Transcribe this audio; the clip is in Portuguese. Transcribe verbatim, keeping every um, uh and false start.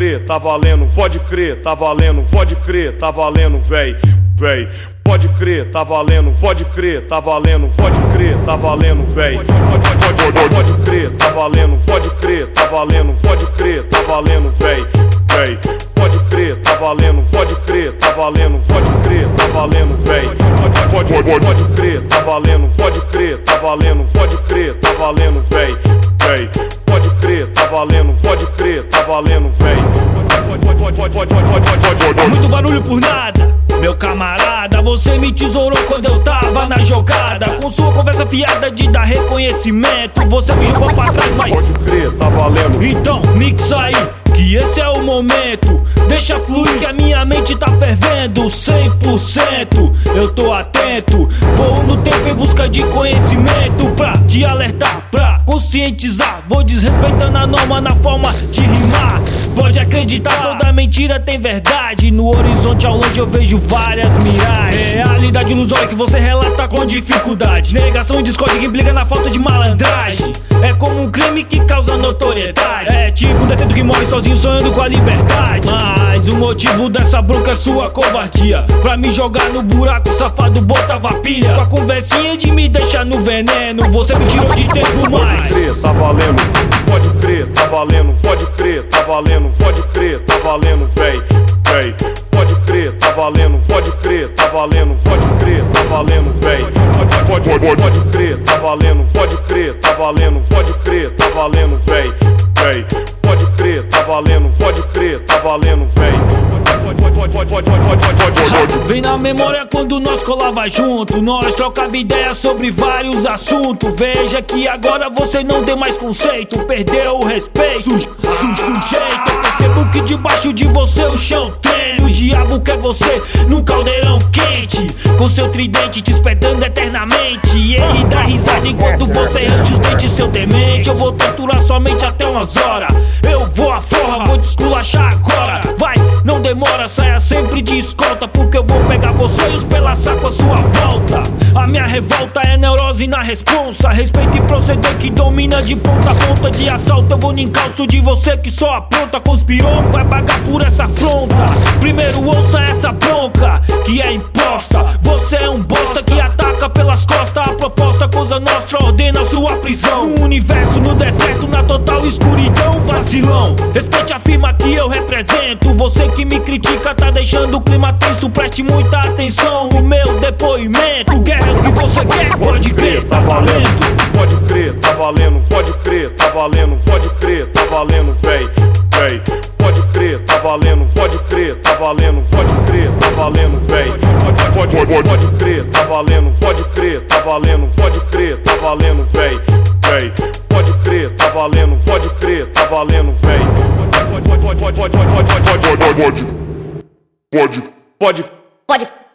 crer, tá valendo, pode crer, tá valendo, pode crer, tá valendo, véi, véi. Pode crer, tá valendo, pode crer, tá valendo, pode crer, tá valendo, véi. Pode, pode, pode crer, tá valendo, pode crer, tá valendo, pode crer, tá valendo, véi, véi. Pode crer, tá valendo, pode crer, tá valendo, pode crer, tá valendo, véi. Pode, pode, pode crer, tá valendo, pode crer, tá valendo, pode crer, tá valendo, véi, véi. Pode crer, tá valendo, pode crer, tá valendo, véi. Pode, pode, pode, pode, pode, pode, pode. Muito barulho por nada, meu camarada, você me tesourou quando eu tava na jogada. Com sua conversa fiada de dar reconhecimento, você me jogou pra trás, mas pode crer, tá valendo. Então mixa aí, que esse é o momento. Deixa fluir que a minha mente tá fervendo cem por cento, eu tô atento. Vou no tempo em busca de conhecimento, pra te alertar, pra conscientizar. Vou desrespeitando a norma na forma de rimar. Pode acreditar, toda mentira tem verdade. No horizonte ao longe eu vejo várias miragens. Realidade ilusória que você relata com dificuldade. Negação e discórdia que implica na falta de malandragem. É como um crime que causa notoriedade. É tipo um detento que morre sozinho sonhando com a liberdade. Mas o motivo dessa bronca é sua covardia. Pra me jogar no buraco, safado botava pilha. Com a conversinha de me deixar no veneno, você me tirou de tempo mais. Pode crer, tá valendo, pode crer, tá valendo, pode crer, tá valendo, pode crer, tá valendo, véi, véi. Pode crer, tá valendo, pode crer, tá valendo, pode crer, tá valendo, véi. Pode, pode, pode crer, tá valendo, pode crer, tá valendo, pode crer, tá valendo, véi, véi. Pode crer, tá valendo, pode crer, tá valendo, véi. Pode, pode, pode, pode, pode, pode, pode, pode. Vem na memória quando nós colava junto, nós trocava ideias sobre vários assuntos. Veja que agora você não tem mais conceito, perdeu o respeito. Su, su, sujeito, eu percebo que debaixo de você o chão treme. O diabo quer você num caldeirão quente, com seu tridente te espetando eternamente. E ele dá risada enquanto você range os dentes, seu demente. Eu vou torturar somente até umas horas. Eu vou a forra, vou te esculachar agora. Vai, não demora, saia sempre de escolta, porque eu vou pegar você e os pelaçar com a sua volta. A minha revolta é neurose na responsa. Respeito e proceder que domina de ponta a ponta. De assalto eu vou no encalço de você que só apronta. Conspirou, vai pagar por essa afronta. Primeiro ouça essa bronca que é imposta. Você é um bosta que ataca pelas costas. A proposta Cosa Nostra ordena sua prisão. No universo, no deserto, na total escuridão. Vacilão, respeite a firma que eu represento. Você que me critica tá deixando o clima tenso. Preste muita atenção no meu depoimento. Guerra que você quer, pode crer, tá valendo. Pode crer, tá valendo, pode crer, tá valendo, pode crer, tá valendo, véi, véi. Pode crer, tá valendo, pode crer, tá valendo, pode crer, tá valendo, véi. Pode, pode, pode, pode crer, tá valendo, pode crer, tá valendo, pode crer, tá valendo, véi, véi. Pode crer, tá valendo, pode crer, tá valendo, véi. Pode, pode, pode, pode, pode, pode, pode, pode, pode, pode, pode, pode.